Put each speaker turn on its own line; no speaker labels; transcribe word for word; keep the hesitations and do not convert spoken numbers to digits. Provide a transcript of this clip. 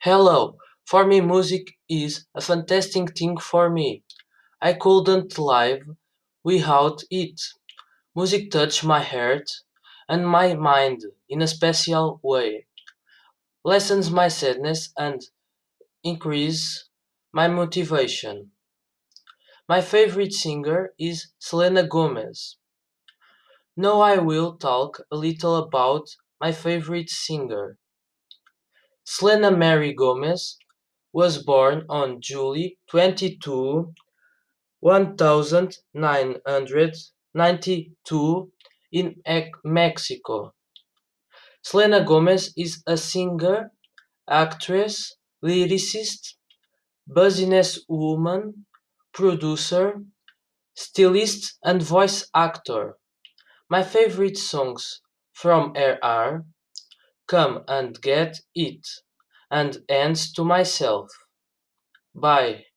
Hello, for me music is a fantastic thing for me. I couldn't live without it. Music touches my heart and my mind in a special way, lessens my sadness and increase my motivation. My favorite singer is Selena Gomez. Now I will talk a little about my favorite singer. Selena Mary Gomez was born on July twenty-second, one thousand nine hundred ninety-two in Mexico. Selena Gomez is a singer, actress, lyricist, businesswoman, producer, stylist, and voice actor. My favorite songs from her are "Come and Get It" and "Hands to Myself". Bye.